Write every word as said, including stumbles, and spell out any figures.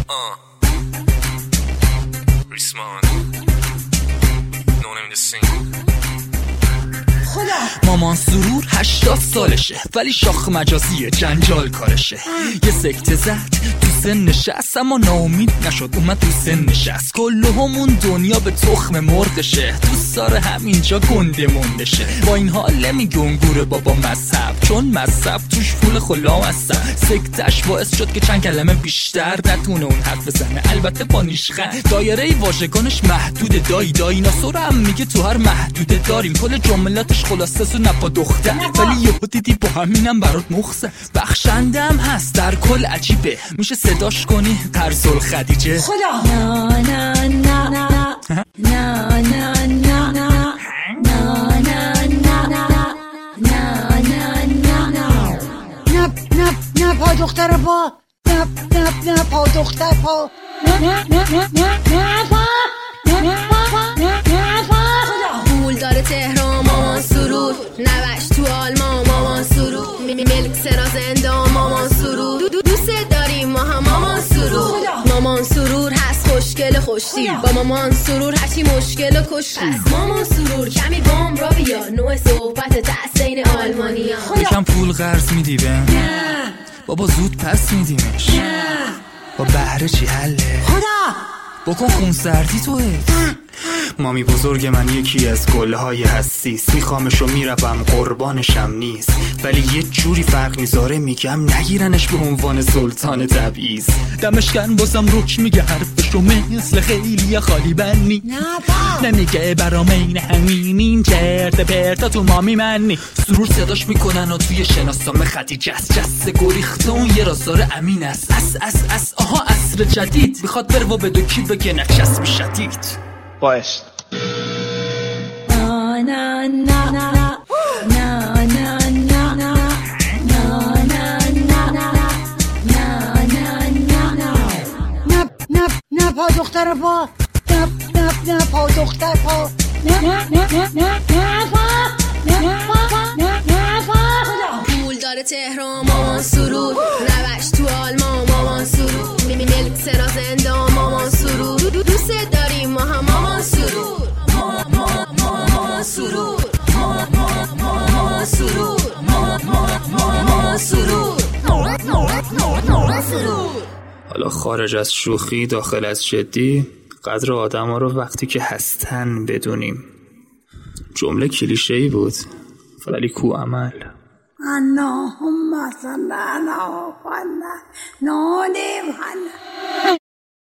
Uh. Respond. No name to sing. مامان سرور هشتاد سالشه ولی شاخ مجازیه، جنجال کارشه. یه سکته زد تو سن نشست اما ناامید نشد، اومد تو سن نشست. کله همون دنیا به تخم مرغشه، دوست داره همینجا گنده مندشه. با این حال نمیگه انگور بابا مذهب، چون مذهب توش فول خلا مذهب. سکتش باعث شد که چند کلمه بیشتر نتونه اون حرف بزنه، البته با نیشخند. دایره واژگانش محدوده، دایی دایناسور هم میگه تو هر محدوده داریم. کل جملاتش خلاصه سو نپا دختر، ولی یهو دیدی با همینم برات مخزه. بخشنده هم هست در کل عجیبه، میشه صداش کنی طرز الخدیجه. خدا نا نا نا نا نا نا نا نا نپ نپ نپ پا دختر پا نپ نپ نپ پا دختر پا نپ نپ نپ نپ پا پول داره تهران مامان سرور، نوش تو آلمان مامان سرور، ملک سرا زندان مامان سرور. دوست داریم ما هم مامان سرور. مامان سرور هست خوشگل خوشتی، با مامان سرور هرچی مشکل و کش هست. مامان سرور کمی بام را بیا، نوع صحبت تحسین آلمانی ها. یکم پول قرض میدی به؟ نه بابا زود پس میدیمش. نه با بهره چی حله؟ خدا بکن خون سردی توه. مامی بزرگ من یکی از گلهای هستیست، میخوامش و میروم قربانشم نیست، ولی یه جوری فرق میذاره میگم نگیرنش به عنوان سلطان تبعیض. دمشکن بازم روک میگه حرفشو مثل خیلی خالی بنی، نمیگه برام این همینین چرت پرتا تو مامی منی. سرور صداش میکنن و توی شناسنامه خطی جس جس گریخته اون یه رازدار امین است. اس اس اس آها عصر جدید میخواد بره و بدو کی بگه نچسب شدید. باعث نا نا نا نا نا نا نا نا نپ نپ نپ پا دختر پا نپ نپ نپ پا دختر پا نپ نپ نپ نپ پا نپ نپ پا. پول داره تهران مامان سرور، نوش تو آلمان مامان سرور، ملک سرا زندان مامان سرور. دوست داریم ما هم مامان سرور. مامان سرور مامان سرور مامان سرور مامان سرور. حالا خارج از شوخی داخل از جدی، قدر آدم ها رو وقتی که هستن بدونیم. جمله کلیشه‌ای بود ولی کو عمل. اللهم صل علی محمد.